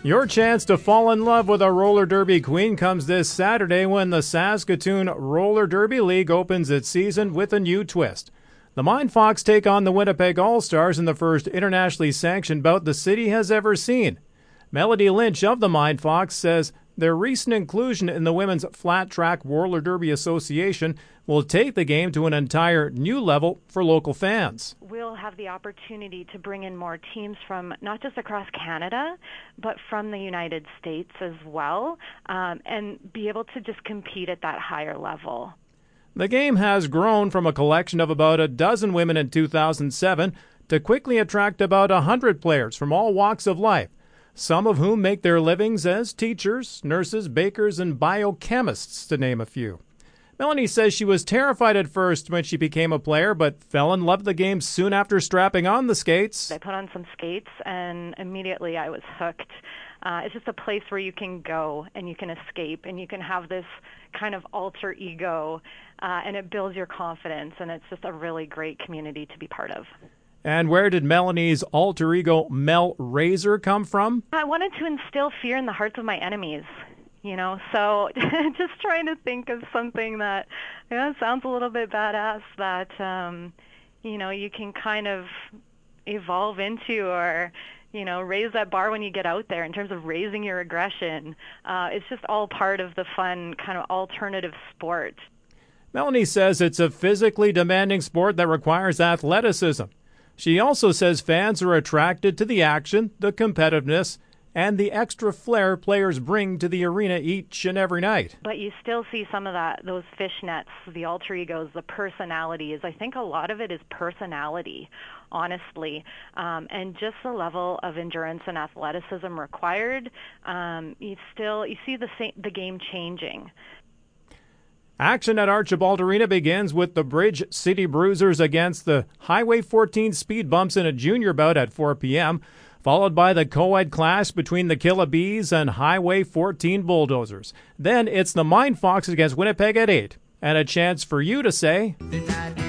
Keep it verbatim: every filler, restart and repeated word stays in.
Your chance to fall in love with a roller derby queen comes this Saturday when the Saskatoon Roller Derby League opens its season with a new twist. The Mindfox take on the Winnipeg All-Stars in the first internationally sanctioned bout the city has ever seen. Melody Lynch of the Mindfox says their recent inclusion in the Women's Flat Track Roller Derby Association will take the game to an entire new level for local fans. We'll have the opportunity to bring in more teams from not just across Canada, but from the United States as well, um, and be able to just compete at that higher level. The game has grown from a collection of about a dozen women in two thousand seven to quickly attract about one hundred players from all walks of life, some of whom make their livings as teachers, nurses, bakers, and biochemists, to name a few. Melanie says she was terrified at first when she became a player, but fell in love with the game soon after strapping on the skates. I put on some skates, and immediately I was hooked. Uh, it's just a place where you can go and you can escape, and you can have this kind of alter ego, uh, and it builds your confidence, and it's just a really great community to be part of. And where did Melanie's alter ego, Mel Razor, come from? I wanted to instill fear in the hearts of my enemies. You know, so just trying to think of something that, you know, sounds a little bit badass that, um, you know, you can kind of evolve into, or, you know, raise that bar when you get out there in terms of raising your aggression. Uh, it's just all part of the fun kind of alternative sport. Melanie says it's a physically demanding sport that requires athleticism. She also says fans are attracted to the action, the competitiveness, and the extra flair players bring to the arena each and every night. But you still see some of that, those fishnets, the alter egos, the personalities. I think a lot of it is personality, honestly, um, and just the level of endurance and athleticism required. Um, you still you see the sa- the game changing. Action at Archibald Arena begins with the Bridge City Bruisers against the Highway fourteen Speed Bumps in a junior bout at four p.m., followed by the co-ed clash between the Killabees and Highway fourteen Bulldozers. Then it's the Mindfox against Winnipeg at eight, and a chance for you to say...